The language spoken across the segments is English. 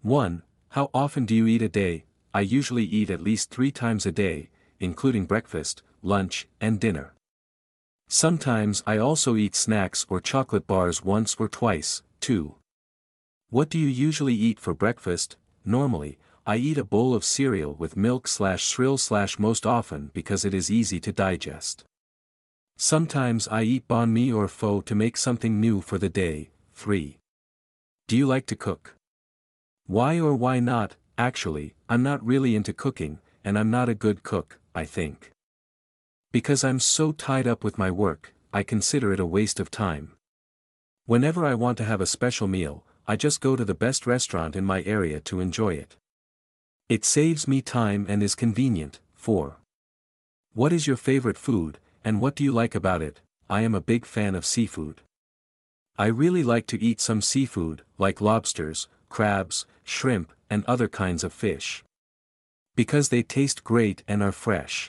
1. How often do you eat a day? I usually eat at least 3 times a day, including breakfast, lunch, and dinner. Sometimes I also eat snacks or chocolate bars once or twice. 2. What do you usually eat for breakfast? Normally, I eat a bowl of cereal with milk/cereal/ most often because it is easy to digest. Sometimes I eat banh mi or pho to make something new for the day. 3. Do you like to cook? Why or why not? Actually, I'm not really into cooking, and I'm not a good cook, I think. Because I'm so tied up with my work, I consider it a waste of time. Whenever I want to have a special meal, I just go to the best restaurant in my area to enjoy it. It saves me time and is convenient. 4. What is your favorite food, and what do you like about it? I am a big fan of seafood. I really like to eat some seafood, like lobsters, crabs, shrimp, and other kinds of fish. Because they taste great and are fresh.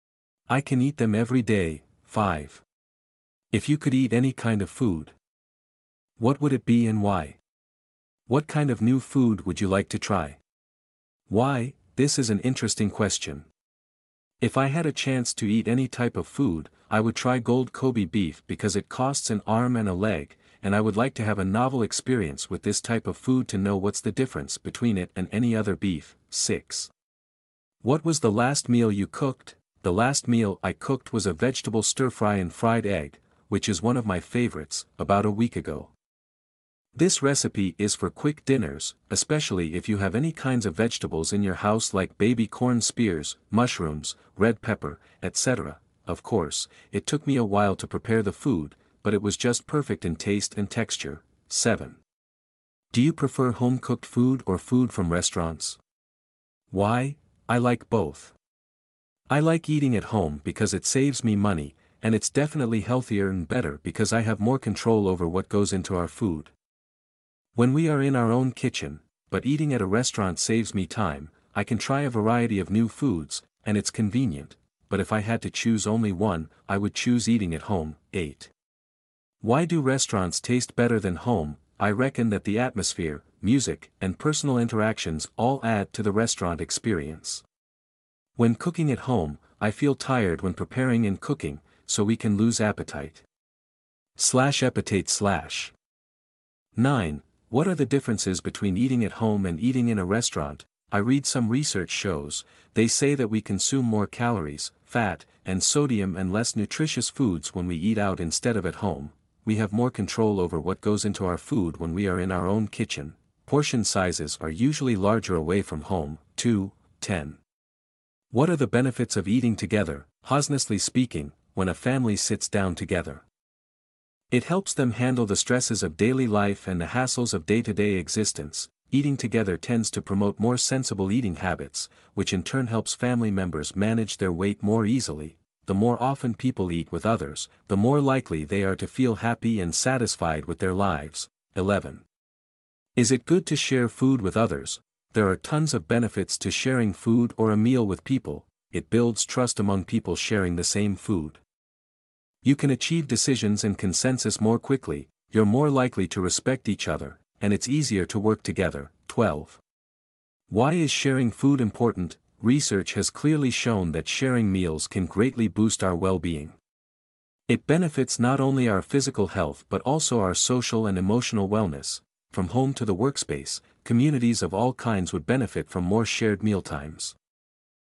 I can eat them every day. 5. If you could eat any kind of food, what would it be and why? What kind of new food would you like to try? Why? This is an interesting question. If I had a chance to eat any type of food, I would try Gold Kobe beef because it costs an arm and a leg, and I would like to have a novel experience with this type of food to know what's the difference between it and any other beef. 6. What was the last meal you cooked? The last meal I cooked was a vegetable stir-fry and fried egg, which is one of my favorites, about a week ago. This recipe is for quick dinners, especially if you have any kinds of vegetables in your house like baby corn spears, mushrooms, red pepper, etc. Of course, it took me a while to prepare the food, but it was just perfect in taste and texture. 7. Do you prefer home-cooked food or food from restaurants? Why? I like both. I like eating at home because it saves me money, and it's definitely healthier and better because I have more control over what goes into our food. When we are in our own kitchen, but eating at a restaurant saves me time, I can try a variety of new foods, and it's convenient, but if I had to choose only one, I would choose eating at home. 8. Why do restaurants taste better than home? I reckon that the atmosphere, music, and personal interactions all add to the restaurant experience. When cooking at home, I feel tired when preparing and cooking, so we can lose appetite. /appetite/. 9. What are the differences between eating at home and eating in a restaurant? I read some research shows, they say that we consume more calories, fat, and sodium and less nutritious foods when we eat out instead of at home. We have more control over what goes into our food when we are in our own kitchen. Portion sizes are usually larger away from home. 2. 10. What are the benefits of eating together, honestly speaking, when a family sits down together? It helps them handle the stresses of daily life and the hassles of day-to-day existence. Eating together tends to promote more sensible eating habits, which in turn helps family members manage their weight more easily. The more often people eat with others, the more likely they are to feel happy and satisfied with their lives. 11. Is it good to share food with others? There are tons of benefits to sharing food or a meal with people. It builds trust among people sharing the same food. You can achieve decisions and consensus more quickly, you're more likely to respect each other, and it's easier to work together. 12. Why is sharing food important? Research has clearly shown that sharing meals can greatly boost our well-being. It benefits not only our physical health but also our social and emotional wellness. From home to the workspace, communities of all kinds would benefit from more shared mealtimes.